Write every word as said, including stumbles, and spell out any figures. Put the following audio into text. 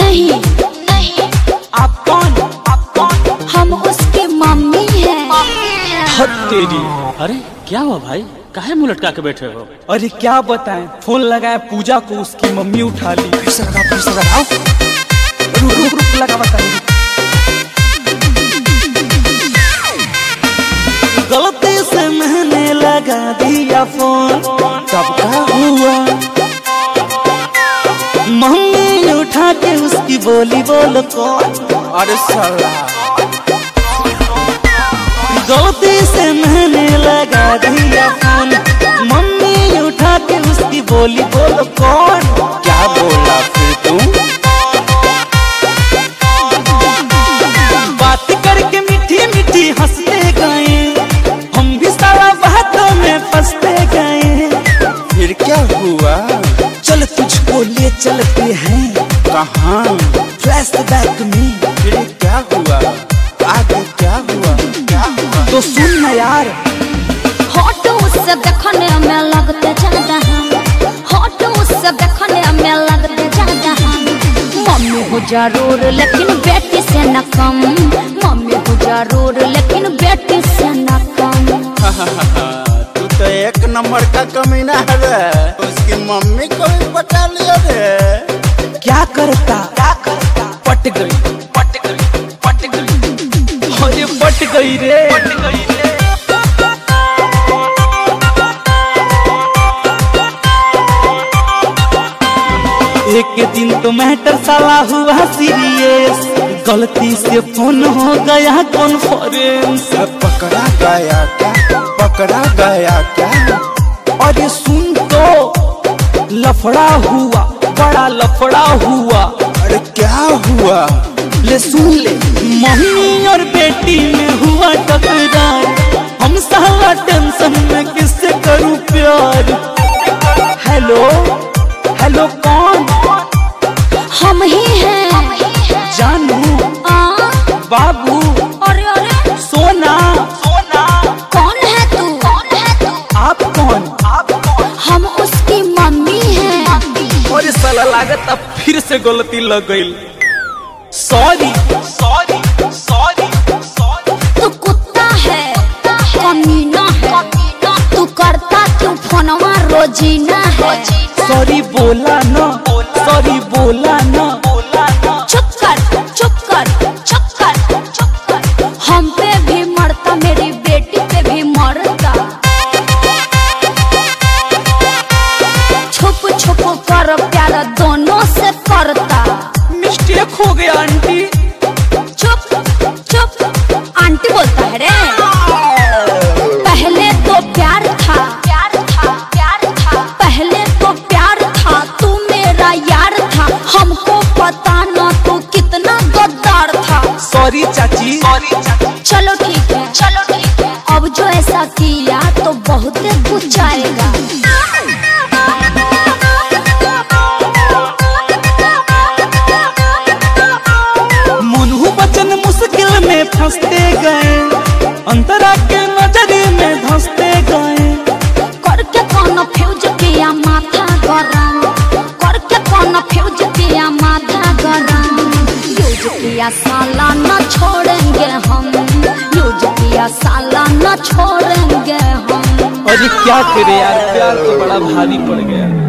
नहीं नहीं। आप कौन? आप कौन? हम उसकी मम्मी हैं। हद तेरी। अरे क्या हुआ भाई, काहे मुंह लटका के बैठे हो? अरे क्या बताएं, फोन लगाया पूजा को, उसकी मम्मी उठा ली। फिर से लगाओ, फिर से लगाओ। रुक रुक रुक लगा बताइए। गलती से मैंने लगा दिया फोन, तब क्या हुआ? मम्मी उठा के उसकी बोली बोल कौन? अरे साला गलती से मैंने लगा दिया फोन, मम्मी उठा के उसकी बोली बोल कौन? क्या बोला फिर तुम? बात करके मीठी मीठी हंसते गए, हम भी सारा बातों में फंसते गए। फिर क्या हुआ? चल तुझको ले चलते हैं। कहाँ? फ्लैशबैक में। फिर क्या हुआ? आगे क्या हुआ? क्या हुआ? तो सुन ना यार। फोटो उससे देखने में लगते ज्यादा हम, फोटो उससे देखने में लगते ज्यादा हम। मम्मी हो जरूर लेकिन बेटी से न कम, मम्मी हो जरूर लेकिन बेटी से न कम। तू तो एक नंबर का कमीना है, उसकी मम्मी को भी बता लिया रे। क्या करता? क्या करता? पट गई, पट गई, पट गई। अरे पट गई रे, पट गई रे। एक दिन तो मैटर साला हुआ सीरियस, गलती से फोन हो गया कॉन्फ्रेंस। पकड़ा गया क्या? पकड़ा गया क्या? अरे सुन तो, लफड़ा हुआ, बड़ा लफड़ा हुआ। अरे क्या हुआ? ले सुन ले, मम्मी और बेटी में हुआ टकरार, हम साला टेंशन में किससे करूं प्यार? हेलो हेलो कौन? हम ही हैं जानू, आ? बाबू, अरे अरे सोना, सोना। कौन है तू? कौन है तू? आप कौन? आप कौन? हम उसकी मम्मी हैं। अरे साला लागत अब फिर से गलती लग गई। Sorry sorry sorry sorry. तू कुत्ता है, कमीना है, तू करता तू फोनवा रोजीना है। सॉरी बोला ना, सॉरी बोला ना। चुप कर, चुप कर, चुप कर, चुप कर। हम पे भी मरता, मेरी बेटी पे भी मरता। छुप छुप कर प्यार दोनों से करता। मिस्टेक हो गया आंटी। चुप चुप, आंटी बोलता है रे। पहले तो प्यार था, प्यार था, प्यार था। पहले तो प्यार था, तू मेरा यार था। हमको पता ना तू कितना गद्दार था। सॉरी चाची, सॉरी चाची। चलो ठीक है, चलो ठीक है। अब जो ऐसा किया तो बहुत कुछ आएगा। मुन्हू बचन मुश्किल में फंसते गए, अंतरा के नजरे में धंसते गए। करके कौन फ्यूज किया माथा गरम, करके कौन फ्यूज किया माथा गरम। यूज किया साला न छोड़ेंगे हम, यूज किया साला न छोड़ेंगे हम। अरे क्या करे यार, प्यार तो बड़ा भारी पड़ गया।